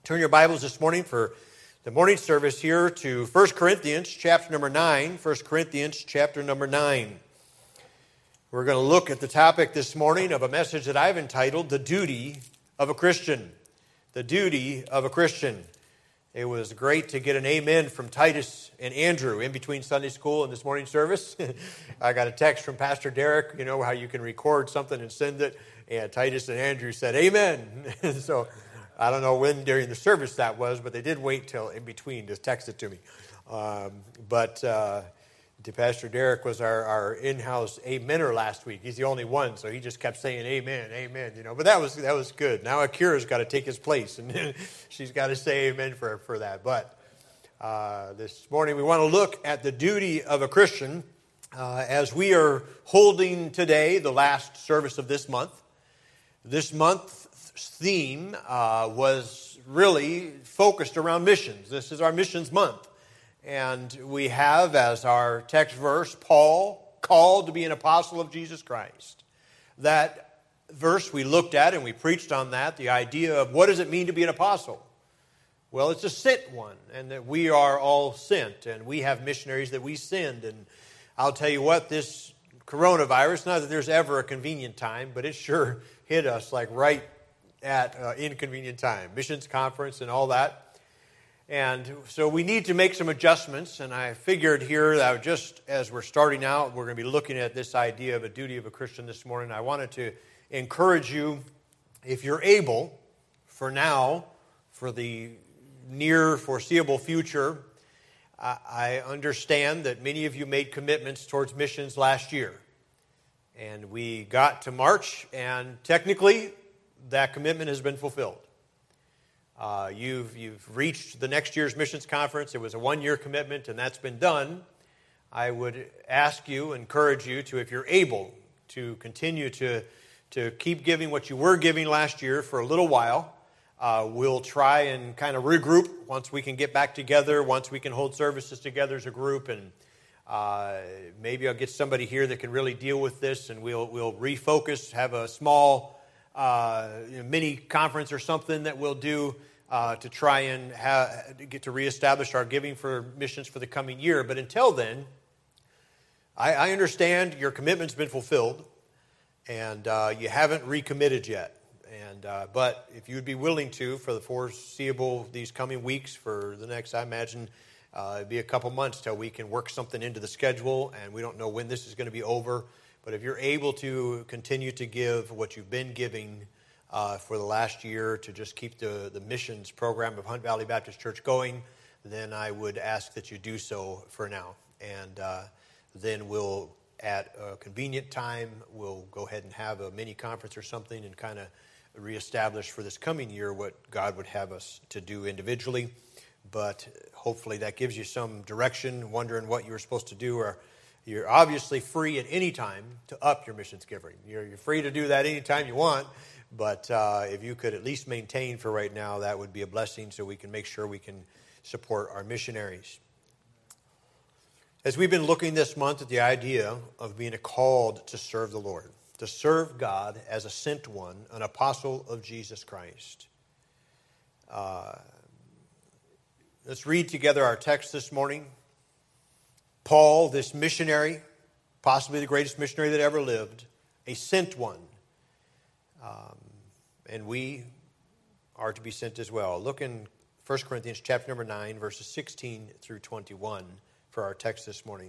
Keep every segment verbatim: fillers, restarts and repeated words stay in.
Turn your Bibles this morning for the morning service here to First Corinthians chapter number nine. First Corinthians chapter number nine. We're going to look at the topic this morning of a message that I've entitled, The Duty of a Christian. The Duty of a Christian. It was great to get an amen from Titus and Andrew in between Sunday school and this morning service. I got a text from Pastor Derek, you know how you can record something and send it, and Titus and Andrew said, amen. So I don't know when during the service that was, but they did wait till in between to text it to me. Um, but uh, Pastor Derek was our, our in-house amener last week. He's the only one, so he just kept saying amen, amen, you know. But that was that was good. Now Akira's got to take his place, and she's got to say amen for, for that. But uh, this morning we want to look at the duty of a Christian uh, as we are holding today the last service of this month. This month theme uh, was really focused around missions. This is our missions month. And we have as our text verse, Paul, called to be an apostle of Jesus Christ. That verse we looked at and we preached on that, the idea of what does it mean to be an apostle? Well, it's a sent one, and that we are all sent, and we have missionaries that we send. And I'll tell you what, this coronavirus, not that there's ever a convenient time, but it sure hit us like right at uh, inconvenient time, missions conference and all that. And so we need to make some adjustments, and I figured here that just as we're starting out, we're going to be looking at this idea of a duty of a Christian this morning. I wanted to encourage you, if you're able, for now, for the near foreseeable future, I, I understand that many of you made commitments towards missions last year. And we got to March, and technically, that commitment has been fulfilled. Uh, you've, you've reached the next year's missions conference. It was a one-year commitment, and that's been done. I would ask you, encourage you to, if you're able, to continue to, to keep giving what you were giving last year for a little while. Uh, we'll try and kind of regroup once we can get back together, once we can hold services together as a group, and uh, maybe I'll get somebody here that can really deal with this, and we'll, we'll refocus, have a small Uh, you know, mini conference or something that we'll do uh, to try and ha- get to reestablish our giving for missions for the coming year. But until then, I, I understand your commitment's been fulfilled, and uh, you haven't recommitted yet. And uh, but if you would be willing to, for the foreseeable these coming weeks, for the next, I imagine, uh, it'd be a couple months till we can work something into the schedule, and we don't know when this is going to be over. But if you're able to continue to give what you've been giving uh, for the last year to just keep the, the missions program of Hunt Valley Baptist Church going, then I would ask that you do so for now. And uh, then we'll, at a convenient time, we'll go ahead and have a mini conference or something and kind of reestablish for this coming year what God would have us to do individually. But hopefully that gives you some direction, wondering what you were supposed to do, or you're obviously free at any time to up your missions giving. You're, you're free to do that anytime you want, but uh, if you could at least maintain for right now, that would be a blessing so we can make sure we can support our missionaries. As we've been looking this month at the idea of being called to serve the Lord, to serve God as a sent one, an apostle of Jesus Christ. Uh, let's read together our text this morning. Paul, this missionary, possibly the greatest missionary that ever lived, a sent one. Um, and we are to be sent as well. Look in First Corinthians chapter number nine, verses sixteen through twenty-one for our text this morning.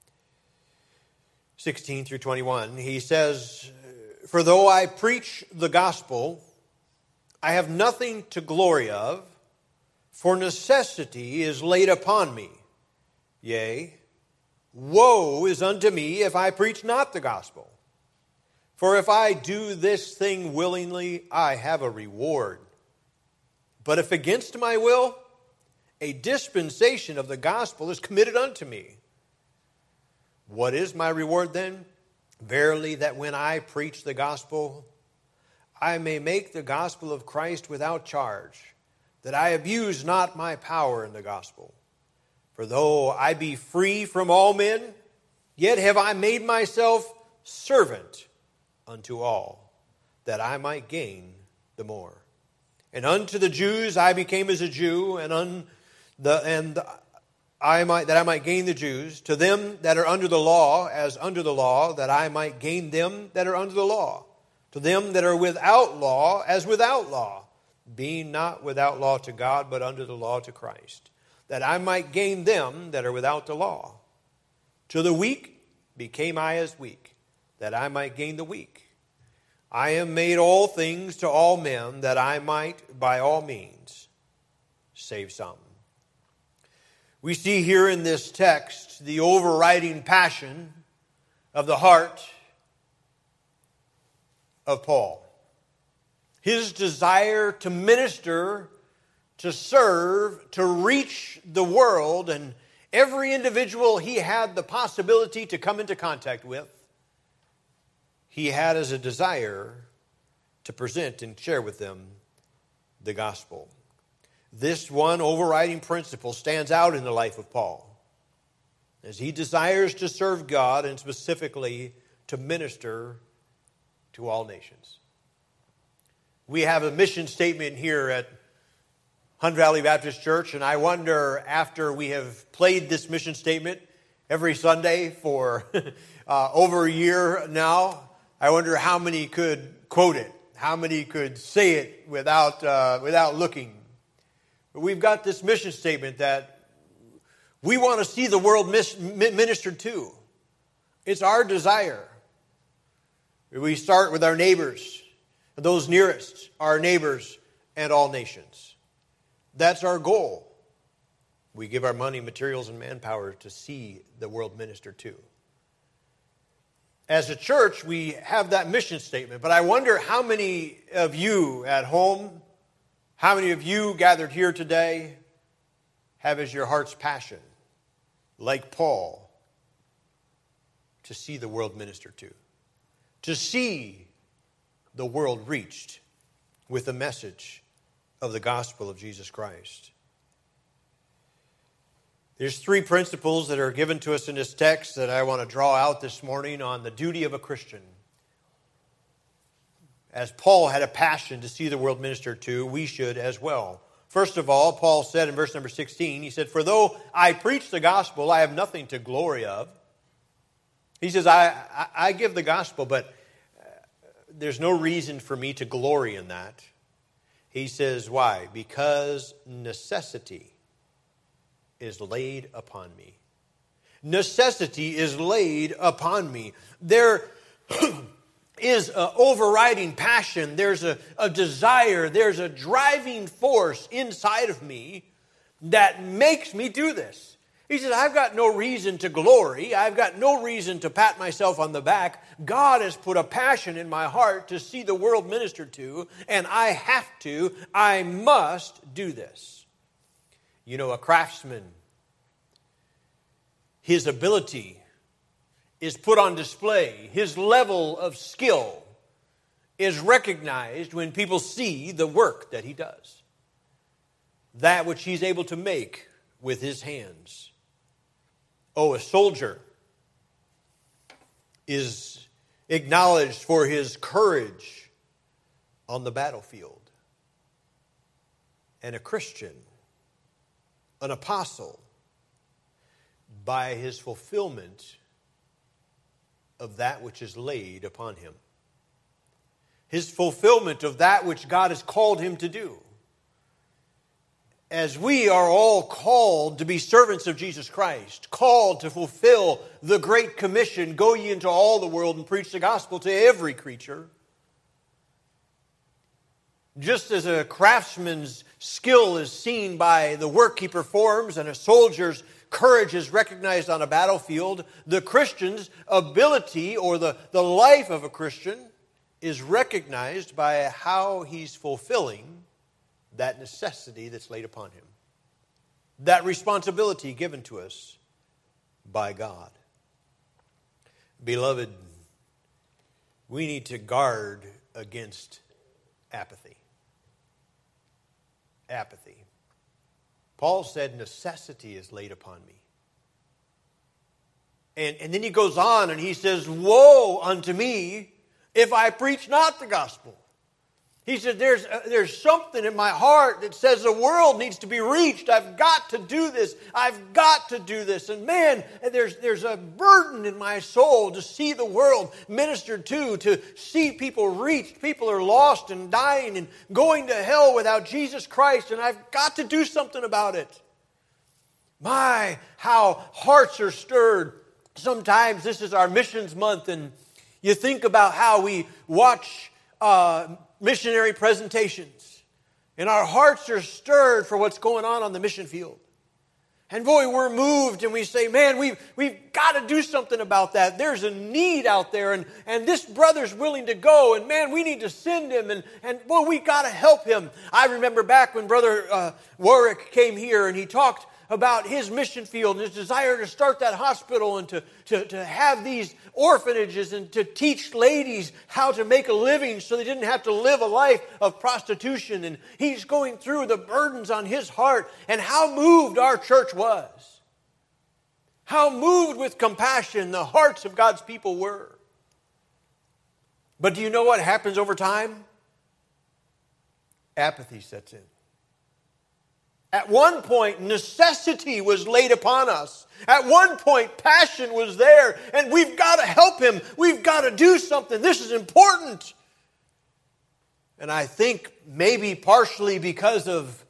sixteen through twenty-one, he says, "For though I preach the gospel, I have nothing to glory of, for necessity is laid upon me. Yea, woe is unto me if I preach not the gospel. For if I do this thing willingly, I have a reward. But if against my will, a dispensation of the gospel is committed unto me. What is my reward then? Verily, that when I preach the gospel, I may make the gospel of Christ without charge, that I abuse not my power in the gospel. For though I be free from all men, yet have I made myself servant unto all, that I might gain the more. And unto the Jews I became as a Jew, and un the and I might that I might gain the Jews. To them that are under the law, as under the law, that I might gain them that are under the law. To them that are without law, as without law, being not without law to God, but under the law to Christ, that I might gain them that are without the law. To the weak became I as weak, that I might gain the weak. I am made all things to all men, that I might by all means save some. We see here in this text the overriding passion of the heart of Paul. His desire to minister, to serve, to reach the world, and every individual he had the possibility to come into contact with, he had as a desire to present and share with them the gospel. This one overriding principle stands out in the life of Paul, as he desires to serve God and specifically to minister to all nations. We have a mission statement here at Hunt Valley Baptist Church, and I wonder, after we have played this mission statement every Sunday for uh, over a year now, I wonder how many could quote it, how many could say it without uh, without looking. But we've got this mission statement that we want to see the world mis- ministered to. It's our desire. We start with our neighbors, those nearest, our neighbors, and all nations. That's our goal. We give our money, materials, and manpower to see the world ministered to. As a church, we have that mission statement, but I wonder how many of you at home, how many of you gathered here today have as your heart's passion, like Paul, to see the world ministered to, to see the world reached with the message of the gospel of Jesus Christ. There's three principles that are given to us in this text that I want to draw out this morning on the duty of a Christian. As Paul had a passion to see the world ministered to, we should as well. First of all, Paul said in verse number sixteen, he said, "For though I preach the gospel, I have nothing to glory of." He says, I, I, I give the gospel, but there's no reason for me to glory in that. He says, why? Because necessity is laid upon me. Necessity is laid upon me. There is an overriding passion. There's a, a desire. There's a driving force inside of me that makes me do this. He says, I've got no reason to glory. I've got no reason to pat myself on the back. God has put a passion in my heart to see the world ministered to, and I have to, I must do this. You know, a craftsman, his ability is put on display. His level of skill is recognized when people see the work that he does. That which he's able to make with his hands. Oh, a soldier is acknowledged for his courage on the battlefield. And a Christian, an apostle, by his fulfillment of that which is laid upon him. His fulfillment of that which God has called him to do. As we are all called to be servants of Jesus Christ, called to fulfill the Great Commission, go ye into all the world and preach the gospel to every creature. Just as a craftsman's skill is seen by the work he performs and a soldier's courage is recognized on a battlefield, the Christian's ability or the, the life of a Christian is recognized by how he's fulfilling that necessity that's laid upon him. That responsibility given to us by God. Beloved, we need to guard against apathy. Apathy. Paul said, necessity is laid upon me. And, and then he goes on and he says, woe unto me if I preach not the gospel. He said, there's, uh, there's something in my heart that says the world needs to be reached. I've got to do this. I've got to do this. And man, there's, there's a burden in my soul to see the world ministered to, to see people reached. People are lost and dying and going to hell without Jesus Christ, and I've got to do something about it. My, how hearts are stirred. Sometimes this is our missions month, and you think about how we watch uh, missionary presentations, and our hearts are stirred for what's going on on the mission field. And boy, we're moved, and we say, man, we've, we've got to do something about that. There's a need out there, and, and this brother's willing to go, and man, we need to send him, and, and boy, we got to help him. I remember back when Brother uh, Warwick came here, and he talked about his mission field and his desire to start that hospital and to, to, to have these orphanages and to teach ladies how to make a living so they didn't have to live a life of prostitution. And he's going through the burdens on his heart, and how moved our church was. How moved with compassion the hearts of God's people were. But do you know what happens over time? Apathy sets in. At one point, necessity was laid upon us. At one point, passion was there, and we've got to help him. We've got to do something. This is important. And I think maybe partially because of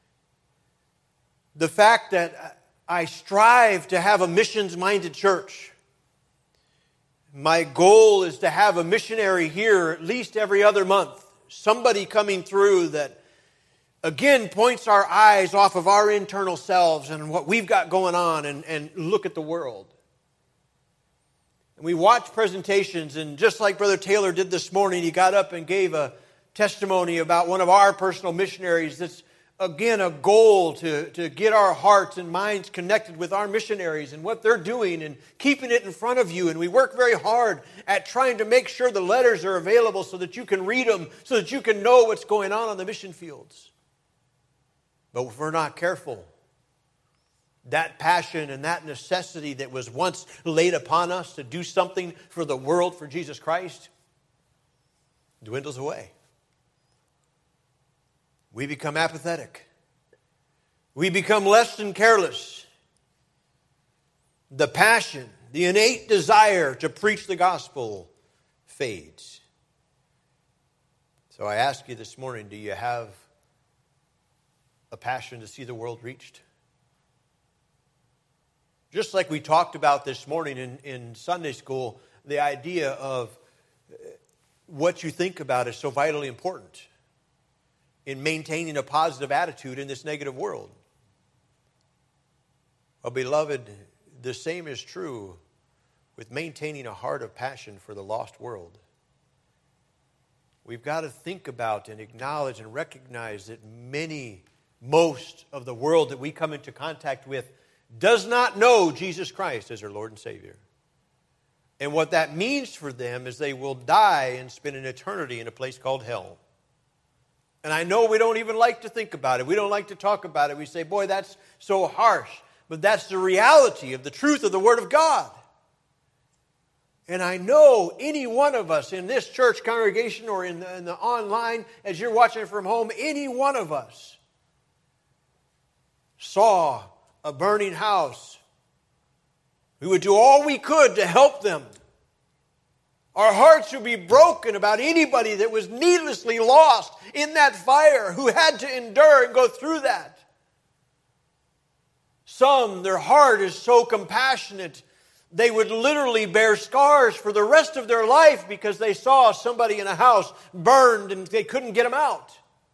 the fact that I strive to have a missions-minded church. My goal is to have a missionary here at least every other month. Somebody coming through that again points our eyes off of our internal selves and what we've got going on, and, and look at the world. And we watch presentations, and just like Brother Taylor did this morning, he got up and gave a testimony about one of our personal missionaries that's, again, a goal to, to get our hearts and minds connected with our missionaries and what they're doing and keeping it in front of you. And we work very hard at trying to make sure the letters are available so that you can read them, so that you can know what's going on on the mission fields. But if we're not careful, that passion and that necessity that was once laid upon us to do something for the world for Jesus Christ dwindles away. We become apathetic. We become less than careless. The passion, the innate desire to preach the gospel fades. So I ask you this morning, do you have a passion to see the world reached? Just like we talked about this morning in, in Sunday school, the idea of what you think about is so vitally important in maintaining a positive attitude in this negative world. Well, beloved, the same is true with maintaining a heart of passion for the lost world. We've got to think about and acknowledge and recognize that many Most of the world that we come into contact with does not know Jesus Christ as their Lord and Savior. And what that means for them is they will die and spend an eternity in a place called hell. And I know we don't even like to think about it. We don't like to talk about it. We say, boy, that's so harsh. But that's the reality of the truth of the Word of God. And I know any one of us in this church congregation or in the, in the online, as you're watching it from home, any one of us saw a burning house. We would do all we could to help them. Our hearts would be broken about anybody that was needlessly lost in that fire, who had to endure and go through that. Some, their heart is so compassionate, they would literally bear scars for the rest of their life because they saw somebody in a house burned and they couldn't get them out.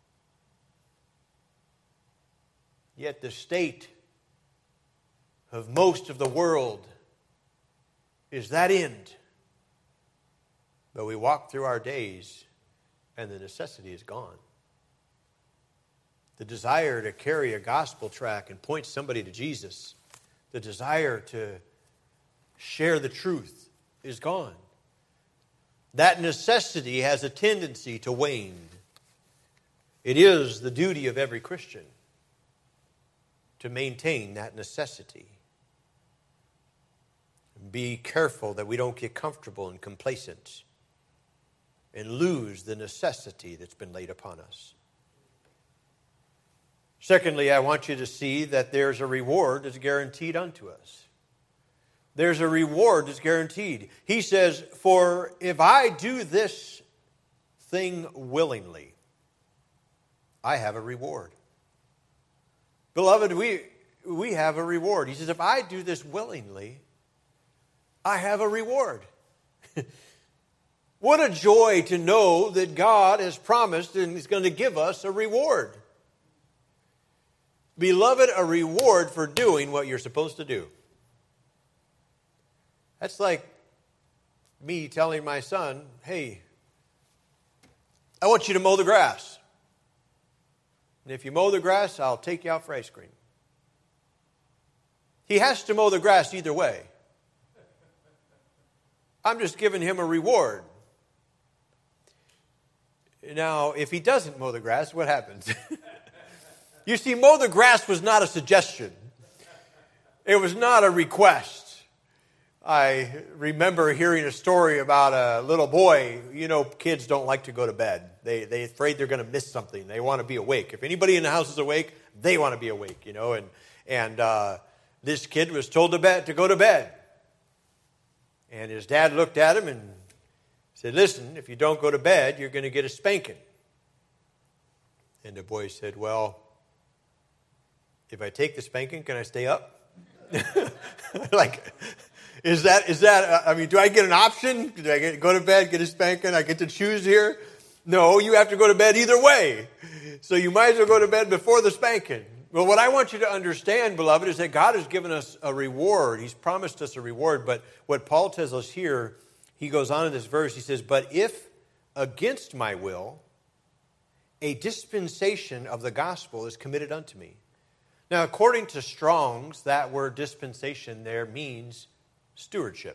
Yet the state of most of the world is that end. But we walk through our days and the necessity is gone. The desire to carry a gospel tract and point somebody to Jesus, the desire to share the truth is gone. That necessity has a tendency to wane. It is the duty of every Christian to maintain that necessity. Be careful that we don't get comfortable and complacent. and lose the necessity that's been laid upon us. Secondly, I want you to see that there's a reward that's guaranteed unto us. There's a reward that's guaranteed. He says, for if I do this thing willingly, I have a reward. Beloved, we, we have a reward. He says, if I do this willingly, I have a reward. What a joy to know that God has promised and is going to give us a reward. Beloved, a reward for doing what you're supposed to do. That's like me telling my son, hey, I want you to mow the grass. And if you mow the grass, I'll take you out for ice cream. He has to mow the grass either way. I'm just giving him a reward. Now, if he doesn't mow the grass, what happens? You see, mow the grass was not a suggestion. It was not a request. I remember hearing a story about a little boy. You know, kids don't like to go to bed. They, they're afraid they're going to miss something. They want to be awake. If anybody in the house is awake, they want to be awake, you know. And, and uh, this kid was told to, bed, to go to bed. And his dad looked at him and said, listen, if you don't go to bed, you're going to get a spanking. And the boy said, well, if I take the spanking, can I stay up? Like, is that, is that, I mean, do I get an option? Do I get, go to bed, get a spanking? I get to choose here? No, you have to go to bed either way. So you might as well go to bed before the spanking. Well, what I want you to understand, beloved, is that God has given us a reward. He's promised us a reward. But what Paul tells us here, he goes on in this verse, he says, but if against my will, a dispensation of the gospel is committed unto me. Now, according to Strong's, that word dispensation there means stewardship.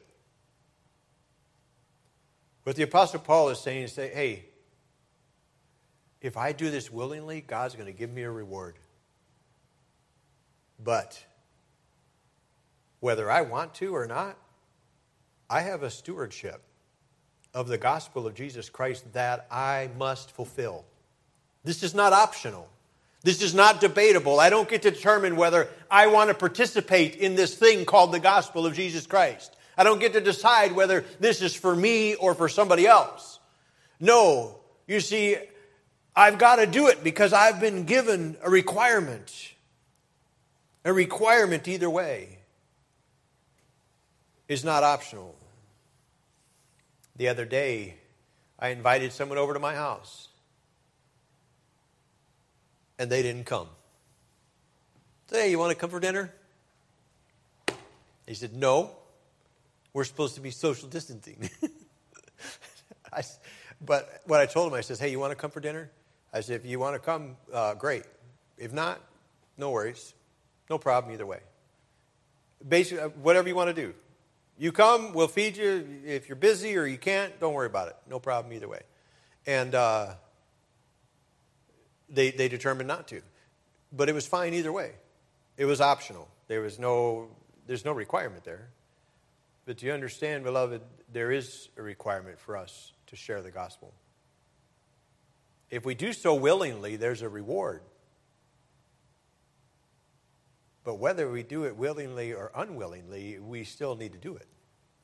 What the Apostle Paul is saying is, say, hey, if I do this willingly, God's going to give me a reward. But whether I want to or not, I have a stewardship of the gospel of Jesus Christ that I must fulfill. This is not optional. This is not debatable. I don't get to determine whether I want to participate in this thing called the gospel of Jesus Christ. I don't get to decide whether this is for me or for somebody else. No, you see, I've got to do it because I've been given a requirement. A requirement either way is not optional. The other day, I invited someone over to my house. And they didn't come. I said, hey, you want to come for dinner? He said, no. We're supposed to be social distancing. I, but what I told him, I said, hey, you want to come for dinner? I said, if you want to come, uh, great. If not, no worries. No problem either way. Basically, whatever you want to do. You come, we'll feed you. If you're busy or you can't, don't worry about it. No problem either way. And uh, they they determined not to. But it was fine either way. It was optional. There was no, there's no requirement there. But do you understand, beloved, there is a requirement for us to share the gospel. If we do so willingly, there's a reward. But whether we do it willingly or unwillingly, we still need to do it.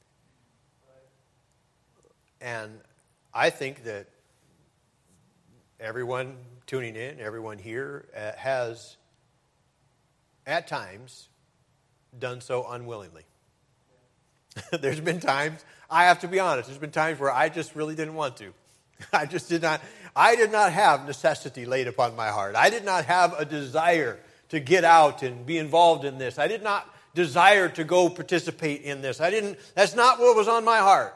And I think that everyone tuning in, everyone here uh, has, at times, done so unwillingly. There's been times, I have to be honest, there's been times where I just really didn't want to. I just did not, I did not have necessity laid upon my heart. I did not have a desire to get out and be involved in this. I did not desire to go participate in this. I didn't, that's not what was on my heart.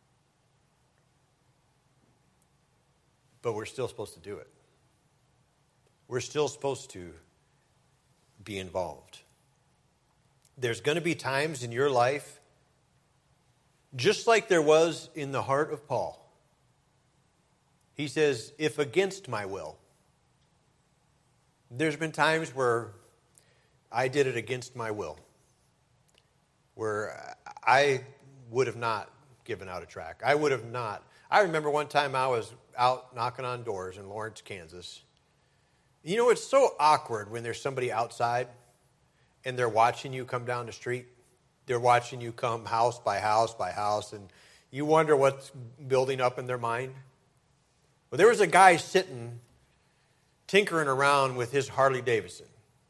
But we're still supposed to do it. We're still supposed to be involved. There's going to be times in your life, just like there was in the heart of Paul. He says, if against my will. There's been times where I did it against my will, where I would have not given out a tract. I would have not. I remember one time I was out knocking on doors in Lawrence, Kansas. You know, it's so awkward when there's somebody outside and they're watching you come down the street. They're watching you come house by house by house, and you wonder what's building up in their mind. Well, there was a guy sitting, tinkering around with his Harley Davidson.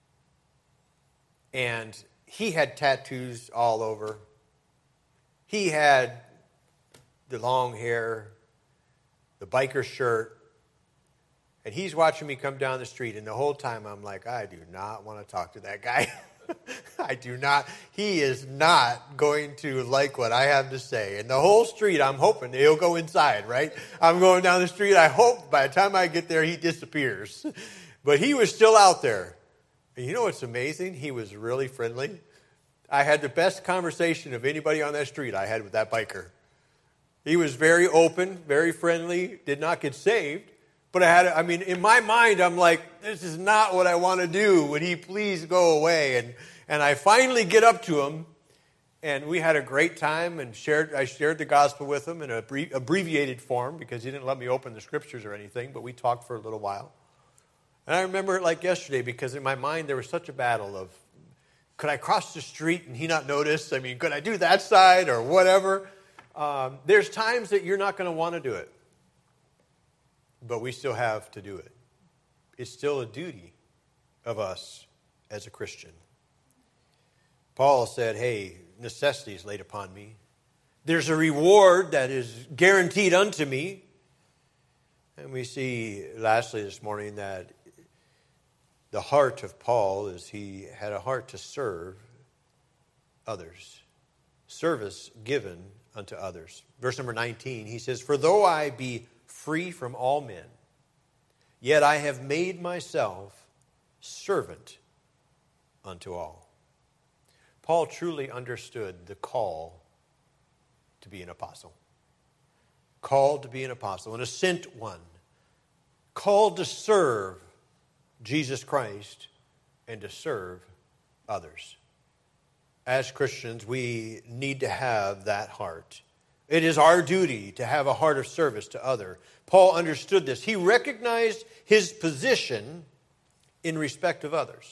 And he had tattoos all over. He had the long hair, the biker shirt, and he's watching me come down the street, and the whole time I'm like, I do not want to talk to that guy. I do not. He is not going to like what I have to say. And the whole street, I'm hoping he'll go inside, right? I'm going down the street. I hope by the time I get there, he disappears. But he was still out there. And you know what's amazing? He was really friendly. I had the best conversation of anybody on that street I had with that biker. He was very open, very friendly, did not get saved. But I had, I mean, in my mind, I'm like, this is not what I want to do. Would he please go away? And and I finally get up to him, and we had a great time, and shared. I shared the gospel with him in an abbreviated form because he didn't let me open the scriptures or anything, but we talked for a little while. And I remember it like yesterday because in my mind there was such a battle of, could I cross the street and he not notice? I mean, could I do that side or whatever? Um, there's times that you're not going to want to do it. But we still have to do it. It's still a duty of us as a Christian. Paul said, hey, necessity is laid upon me. There's a reward that is guaranteed unto me. And we see, lastly this morning, that the heart of Paul is he had a heart to serve others. Service given unto others. Verse number nineteen, he says, for though I be free from all men, yet I have made myself servant unto all. Paul truly understood the call to be an apostle. Called to be an apostle, an sent one. Called to serve Jesus Christ and to serve others. As Christians, we need to have that heart. It is our duty to have a heart of service to others. Paul understood this. He recognized his position in respect of others.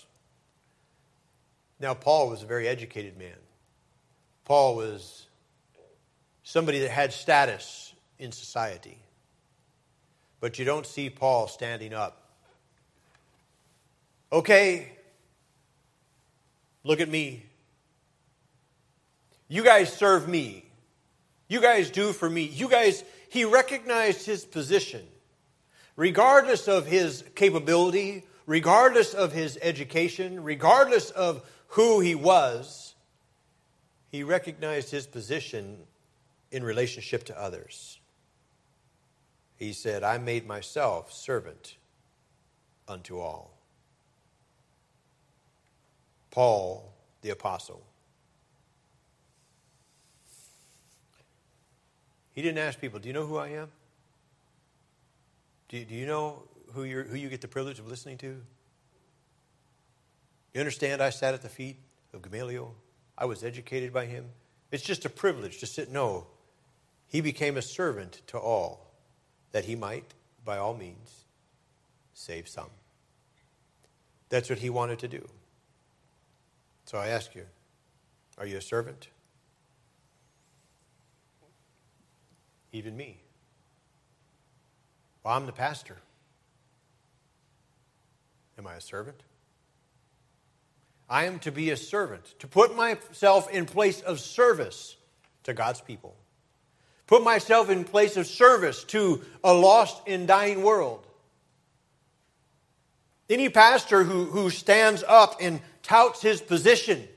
Now, Paul was a very educated man. Paul was somebody that had status in society. But you don't see Paul standing up. Okay, look at me. You guys serve me. You guys do for me. You guys, he recognized his position. Regardless of his capability, regardless of his education, regardless of who he was, he recognized his position in relationship to others. He said, I made myself servant unto all. Paul, the apostle. He didn't ask people, do you know who I am? Do, do you know who, you're, who you get the privilege of listening to? You understand I sat at the feet of Gamaliel? I was educated by him. It's just a privilege to sit. No, he became a servant to all, that he might, by all means, save some. That's what he wanted to do. So I ask you, are you a servant? Even me. Well, I'm the pastor. Am I a servant? I am to be a servant, to put myself in place of service to God's people. Put myself in place of service to a lost and dying world. Any pastor who, who stands up and touts his position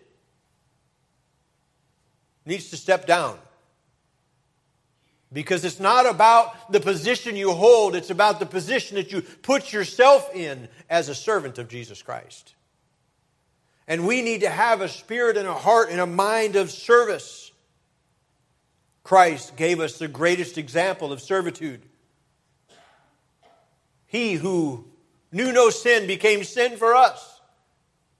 needs to step down. Because it's not about the position you hold, it's about the position that you put yourself in as a servant of Jesus Christ. And we need to have a spirit and a heart and a mind of service. Christ gave us the greatest example of servitude. He who knew no sin became sin for us.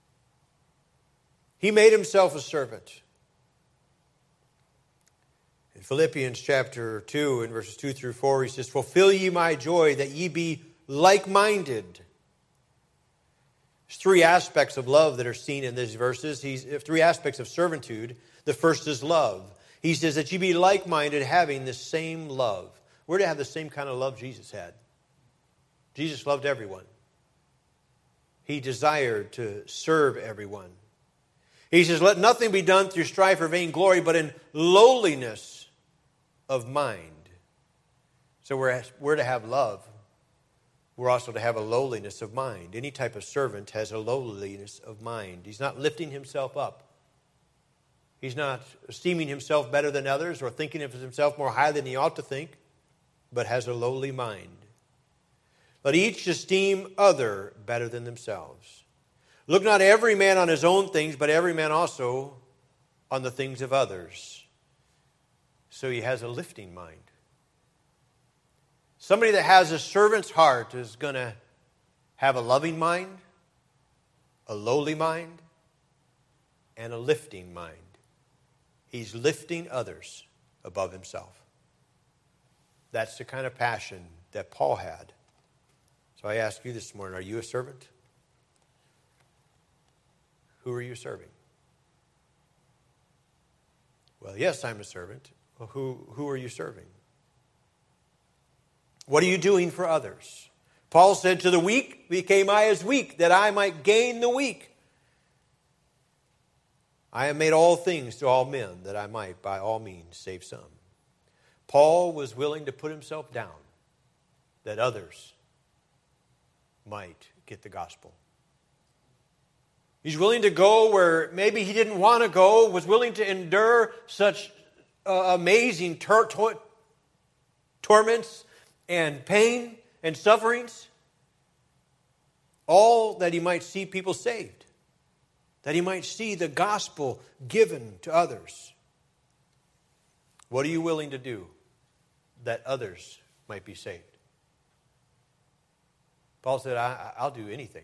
He made himself a servant. In Philippians chapter two, in verses two through four, he says, "Fulfill ye my joy, that ye be like-minded." There's three aspects of love that are seen in these verses. He's three aspects of servitude. The first is love. He says that ye be like-minded, having the same love. We're to have the same kind of love Jesus had. Jesus loved everyone. He desired to serve everyone. He says, "Let nothing be done through strife or vainglory, but in lowliness of mind." So we're, we're to have love. We're also to have a lowliness of mind. Any type of servant has a lowliness of mind. He's not lifting himself up. He's not esteeming himself better than others or thinking of himself more highly than he ought to think, but has a lowly mind. Let each esteem other better than themselves. Look not every man on his own things, but every man also on the things of others. So he has a lifting mind. Somebody that has a servant's heart is going to have a loving mind, a lowly mind, and a lifting mind. He's lifting others above himself. That's the kind of passion that Paul had. So I ask you this morning, are you a servant? Who are you serving? Well, yes, I'm a servant. Well, who, who are you serving? What are you doing for others? Paul said, "To the weak became I as weak, that I might gain the weak. I have made all things to all men, that I might by all means save some." Paul was willing to put himself down, that others might get the gospel. He's willing to go where maybe he didn't want to go, was willing to endure such uh, amazing tor- tor- torments and pain and sufferings, all that he might see people saved, that he might see the gospel given to others. What are you willing to do that others might be saved? Paul said, I, I'll do anything.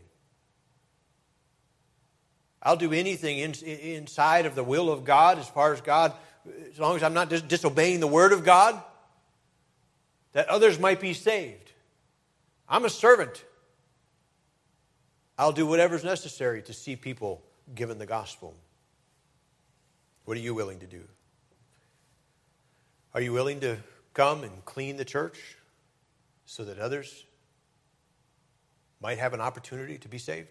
I'll do anything in, inside of the will of God, as far as God, as long as I'm not dis- disobeying the word of God, that others might be saved. I'm a servant. I'll do whatever's necessary to see people given the gospel. What are you willing to do? Are you willing to come and clean the church so that others might have an opportunity to be saved?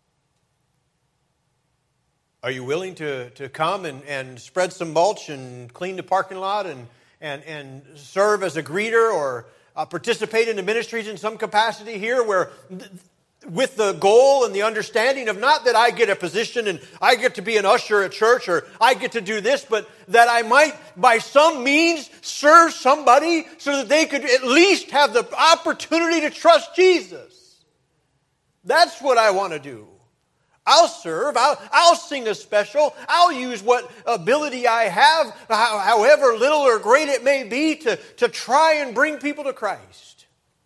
Are you willing to, to come and, and spread some mulch and clean the parking lot and And, and serve as a greeter or uh, participate in the ministries in some capacity here, where th- with the goal and the understanding of not that I get a position and I get to be an usher at church or I get to do this, but that I might by some means serve somebody so that they could at least have the opportunity to trust Jesus. That's what I want to do. I'll serve, I'll, I'll sing a special, I'll use what ability I have, however little or great it may be, to, to try and bring people to Christ.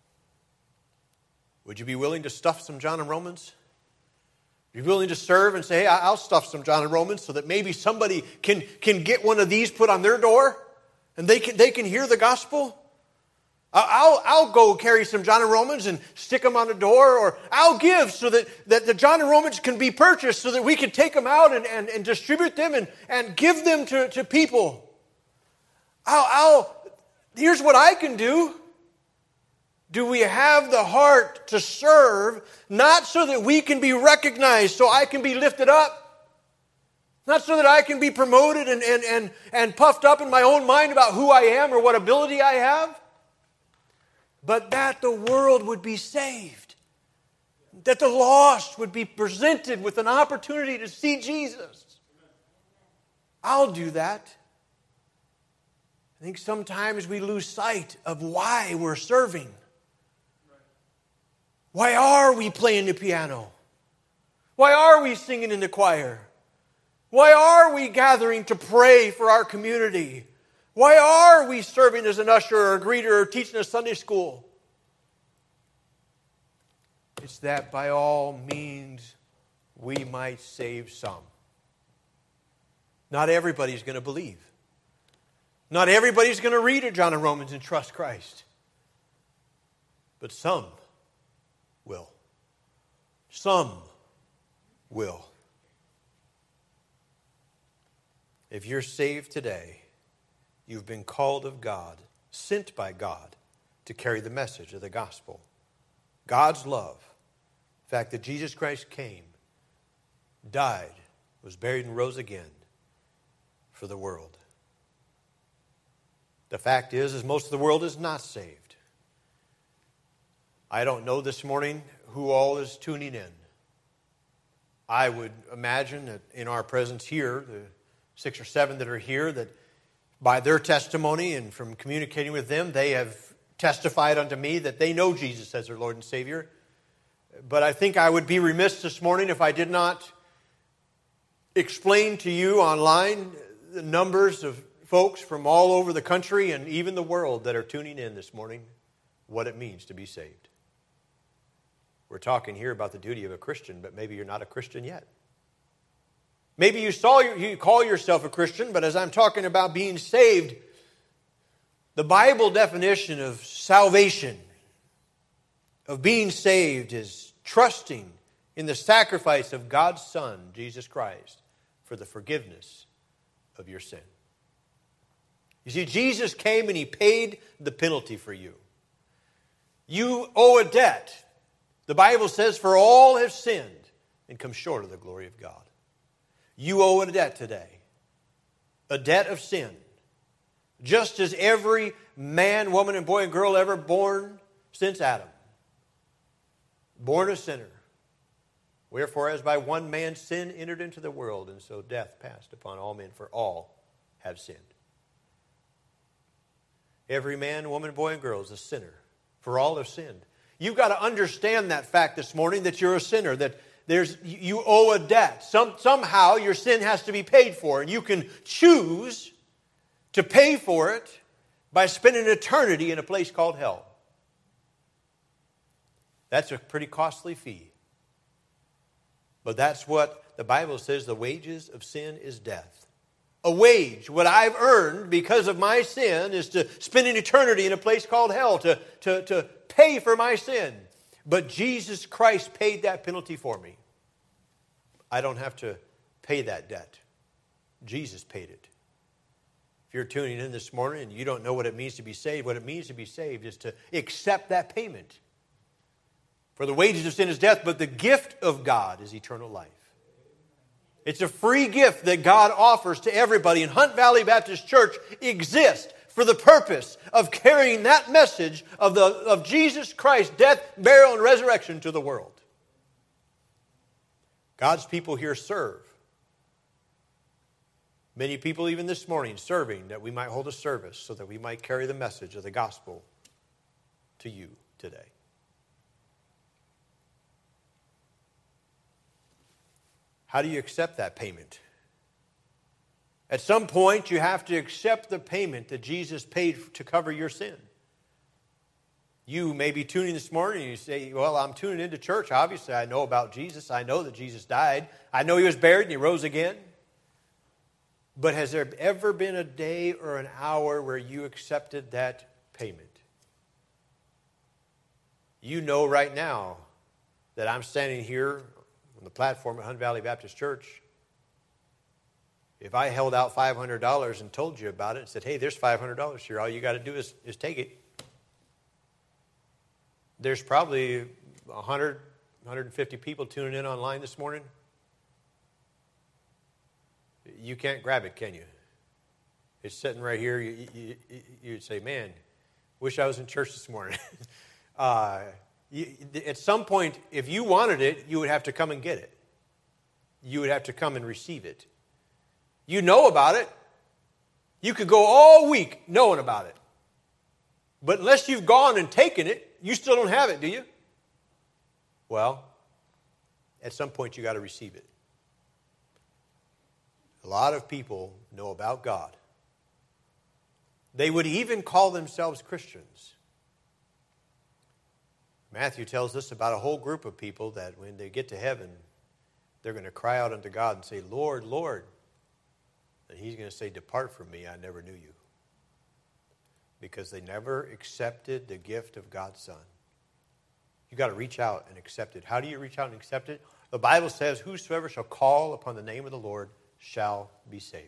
Would you be willing to stuff some John and Romans? Would you be willing to serve and say, hey, I'll stuff some John and Romans so that maybe somebody can, can get one of these put on their door and they can, they can hear the gospel? I'll, I'll go carry some John and Romans and stick them on the door, or I'll give so that, that the John and Romans can be purchased so that we can take them out and, and, and distribute them and, and give them to, to people. I'll, I'll, here's what I can do. Do we have the heart to serve, not so that we can be recognized, so I can be lifted up, not so that I can be promoted and, and, and, and puffed up in my own mind about who I am or what ability I have, but that the world would be saved, that the lost would be presented with an opportunity to see Jesus. I'll do that. I think sometimes we lose sight of why we're serving. Why are we playing the piano? Why are we singing in the choir? Why are we gathering to pray for our community? Why are we serving as an usher or a greeter or teaching a Sunday school? It's that by all means we might save some. Not everybody's going to believe. Not everybody's going to read it, John and Romans, and trust Christ. But some will. Some will. If you're saved today, you've been called of God, sent by God, to carry the message of the gospel. God's love. The fact that Jesus Christ came, died, was buried, and rose again for the world. The fact is, is most of the world is not saved. I don't know this morning who all is tuning in. I would imagine that in our presence here, the six or seven that are here, that by their testimony and from communicating with them, they have testified unto me that they know Jesus as their Lord and Savior. But I think I would be remiss this morning if I did not explain to you online the numbers of folks from all over the country and even the world that are tuning in this morning, what it means to be saved. We're talking here about the duty of a Christian, but maybe you're not a Christian yet. Maybe you saw you call yourself a Christian, but as I'm talking about being saved, the Bible definition of salvation, of being saved, is trusting in the sacrifice of God's Son, Jesus Christ, for the forgiveness of your sin. You see, Jesus came and He paid the penalty for you. You owe a debt. The Bible says, for all have sinned and come short of the glory of God. You owe a debt today. A debt of sin. Just as every man, woman, and boy and girl ever born since Adam. Born a sinner. Wherefore, as by one man sin entered into the world, and so death passed upon all men, for all have sinned. Every man, woman, boy, and girl is a sinner, for all have sinned. You've got to understand that fact this morning, that you're a sinner, that there's you owe a debt. Some, somehow your sin has to be paid for, and you can choose to pay for it by spending eternity in a place called hell. That's a pretty costly fee. But that's what the Bible says, the wages of sin is death. A wage, what I've earned because of my sin, is to spend an eternity in a place called hell, to, to, to pay for my sin. But Jesus Christ paid that penalty for me. I don't have to pay that debt. Jesus paid it. If you're tuning in this morning and you don't know what it means to be saved, what it means to be saved is to accept that payment. For the wages of sin is death, but the gift of God is eternal life. It's a free gift that God offers to everybody. And Hunt Valley Baptist Church exists for the purpose of carrying that message of, the, of Jesus Christ's death, burial, and resurrection to the world. God's people here serve. Many people even this morning serving that we might hold a service so that we might carry the message of the gospel to you today. How do you accept that payment? At some point, you have to accept the payment that Jesus paid to cover your sin. You may be tuning this morning and you say, well, I'm tuning into church. Obviously, I know about Jesus. I know that Jesus died. I know He was buried and He rose again. But has there ever been a day or an hour where you accepted that payment? You know right now that I'm standing here on the platform at Hunt Valley Baptist Church. If I held out five hundred dollars and told you about it and said, hey, there's five hundred dollars here, all you got to do is, is take it. There's probably one hundred, one hundred fifty people tuning in online this morning. You can't grab it, can you? It's sitting right here. You, you, you'd say, man, wish I was in church this morning. uh, you, at some point, if you wanted it, you would have to come and get it. You would have to come and receive it. You know about it. You could go all week knowing about it. But unless you've gone and taken it, you still don't have it, do you? Well, at some point you got to receive it. A lot of people know about God. They would even call themselves Christians. Matthew tells us about a whole group of people that when they get to heaven, they're going to cry out unto God and say, Lord, Lord. And He's going to say, depart from me, I never knew you. because they never accepted the gift of God's Son. You've got to reach out and accept it. How do you reach out and accept it? The Bible says, whosoever shall call upon the name of the Lord shall be saved.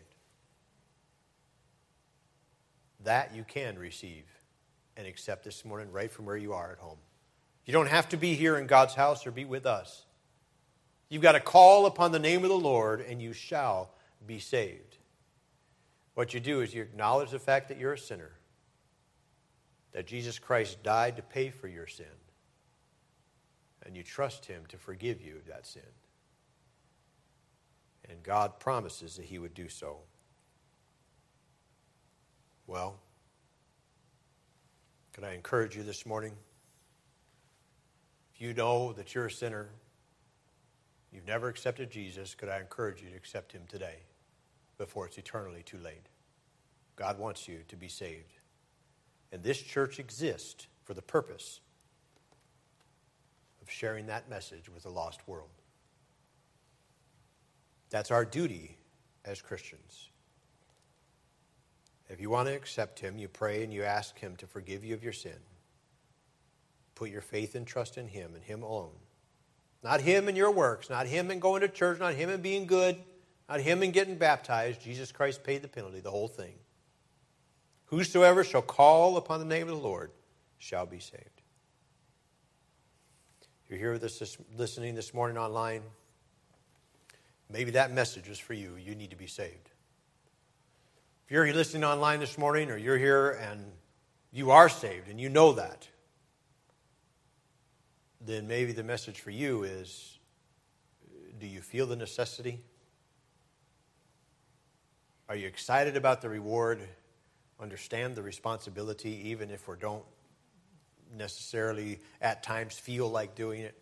That you can receive and accept this morning right from where you are at home. You don't have to be here in God's house or be with us. You've got to call upon the name of the Lord and you shall be saved. What you do is you acknowledge the fact that you're a sinner, that Jesus Christ died to pay for your sin, and you trust him to forgive you that sin. And God promises that he would do so. Well, could I encourage you this morning? If you know that you're a sinner, you've never accepted Jesus, could I encourage you to accept him today before it's eternally too late? God wants you to be saved. And this church exists for the purpose of sharing that message with the lost world. That's our duty as Christians. If you want to accept him, you pray and you ask him to forgive you of your sin. Put your faith and trust in him and him alone. Not him and your works, not him and going to church, not him and being good, not him and getting baptized. Jesus Christ paid the penalty, the whole thing. Whosoever shall call upon the name of the Lord shall be saved. If you're here with us this, listening this morning online, maybe that message is for you. You need to be saved. If you're listening online this morning, or you're here and you are saved and you know that, then maybe the message for you is, do you feel the necessity? Are you excited about the reward? Understand the responsibility, even if we don't necessarily at times feel like doing it?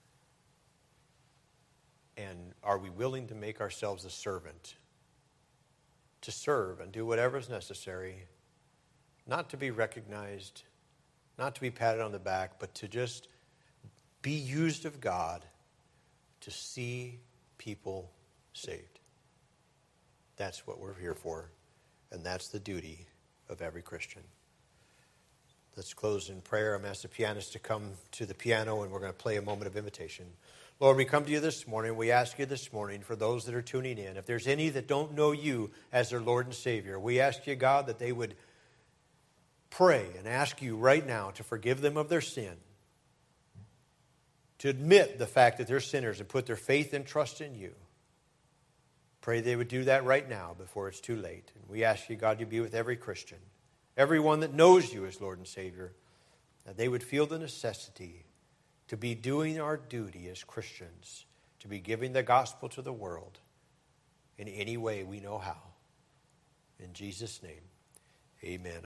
And are we willing to make ourselves a servant? To serve and do whatever is necessary, not to be recognized, not to be patted on the back, but to just be used of God to see people saved. That's what we're here for, and that's the duty of every Christian. Let's close in prayer. I'm asked the pianist to come to the piano, and we're going to play a moment of invitation. Lord, we come to you this morning. We ask you this morning for those that are tuning in, if there's any that don't know you as their Lord and Savior, we ask you, God, that they would pray and ask you right now to forgive them of their sin, to admit the fact that they're sinners and put their faith and trust in you. Pray they would do that right now before it's too late. And we ask you, God, to be with every Christian, everyone that knows you as Lord and Savior, that they would feel the necessity to be doing our duty as Christians, to be giving the gospel to the world in any way we know how. In Jesus' name, amen.